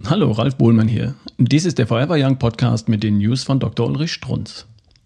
Hallo, Ralf Bohlmann hier. Dies ist der Forever Young Podcast mit den News von Dr. Ulrich Strunz.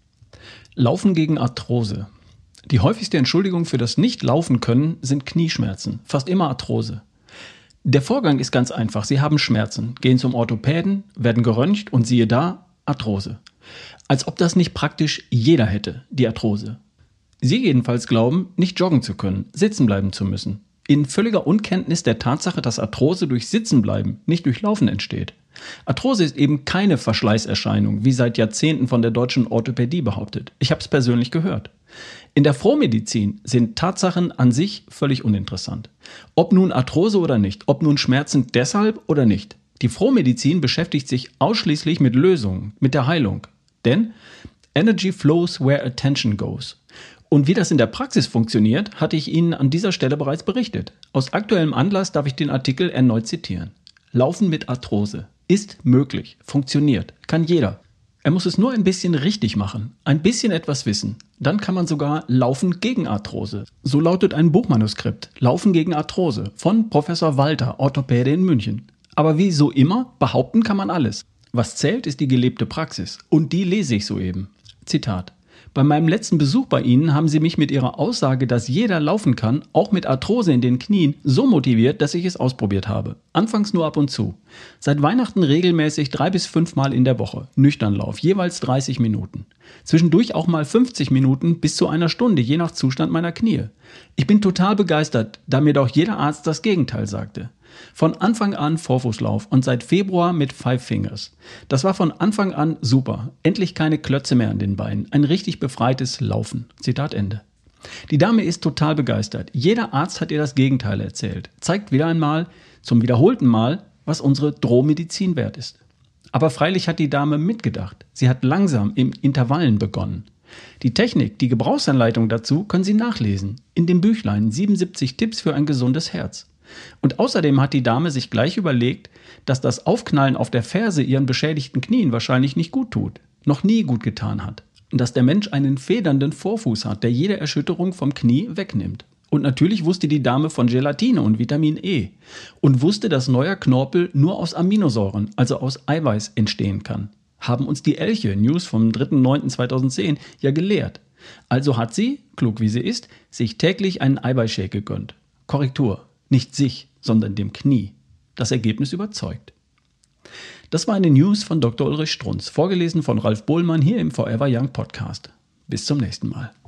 Laufen gegen Arthrose. Die häufigste Entschuldigung für das Nicht-Laufen können sind Knieschmerzen, fast immer Arthrose. Der Vorgang ist ganz einfach. Sie haben Schmerzen, gehen zum Orthopäden, werden geröntgt und siehe da, Arthrose. Als ob das nicht praktisch jeder hätte, die Arthrose. Sie jedenfalls glauben, nicht joggen zu können, sitzen bleiben zu müssen. In völliger Unkenntnis der Tatsache, dass Arthrose durch Sitzenbleiben, nicht durch Laufen entsteht. Arthrose ist eben keine Verschleißerscheinung, wie seit Jahrzehnten von der deutschen Orthopädie behauptet. Ich habe es persönlich gehört. In der Frohmedizin sind Tatsachen an sich völlig uninteressant. Ob nun Arthrose oder nicht, ob nun Schmerzen deshalb oder nicht. Die Frohmedizin beschäftigt sich ausschließlich mit Lösungen, mit der Heilung. Denn Energy flows where attention goes. Und wie das in der Praxis funktioniert, hatte ich Ihnen an dieser Stelle bereits berichtet. Aus aktuellem Anlass darf ich den Artikel erneut zitieren. Laufen mit Arthrose ist möglich, funktioniert, kann jeder. Er muss es nur ein bisschen richtig machen, ein bisschen etwas wissen. Dann kann man sogar laufen gegen Arthrose. So lautet ein Buchmanuskript, Laufen gegen Arthrose, von Professor Walter, Orthopäde in München. Aber wie so immer, behaupten kann man alles. Was zählt, ist die gelebte Praxis. Und die lese ich soeben. Zitat. Bei meinem letzten Besuch bei Ihnen haben Sie mich mit Ihrer Aussage, dass jeder laufen kann, auch mit Arthrose in den Knien, so motiviert, dass ich es ausprobiert habe. Anfangs nur ab und zu. Seit Weihnachten regelmäßig 3 bis 5 Mal in der Woche. Nüchternlauf, jeweils 30 Minuten. Zwischendurch auch mal 50 Minuten bis zu einer Stunde, je nach Zustand meiner Knie. Ich bin total begeistert, da mir doch jeder Arzt das Gegenteil sagte. Von Anfang an Vorfußlauf und seit Februar mit Five Fingers. Das war von Anfang an super. Endlich keine Klötze mehr an den Beinen. Ein richtig befreites Laufen. Zitat Ende. Die Dame ist total begeistert. Jeder Arzt hat ihr das Gegenteil erzählt. Zeigt wieder einmal, zum wiederholten Mal, was unsere Drohmedizin wert ist. Aber freilich hat die Dame mitgedacht. Sie hat langsam in Intervallen begonnen. Die Technik, die Gebrauchsanleitung dazu können Sie nachlesen. In dem Büchlein 77 Tipps für ein gesundes Herz. Und außerdem hat die Dame sich gleich überlegt, dass das Aufknallen auf der Ferse ihren beschädigten Knien wahrscheinlich nicht gut tut, noch nie gut getan hat. Und dass der Mensch einen federnden Vorfuß hat, der jede Erschütterung vom Knie wegnimmt. Und natürlich wusste die Dame von Gelatine und Vitamin E. Und wusste, dass neuer Knorpel nur aus Aminosäuren, also aus Eiweiß, entstehen kann. Haben uns die Elche, News vom 3.9.2010, ja gelehrt. Also hat sie, klug wie sie ist, sich täglich einen Eiweißshake gegönnt. Korrektur. Nicht sich, sondern dem Knie. Das Ergebnis überzeugt. Das war eine News von Dr. Ulrich Strunz, vorgelesen von Ralf Bohlmann hier im Forever Young Podcast. Bis zum nächsten Mal.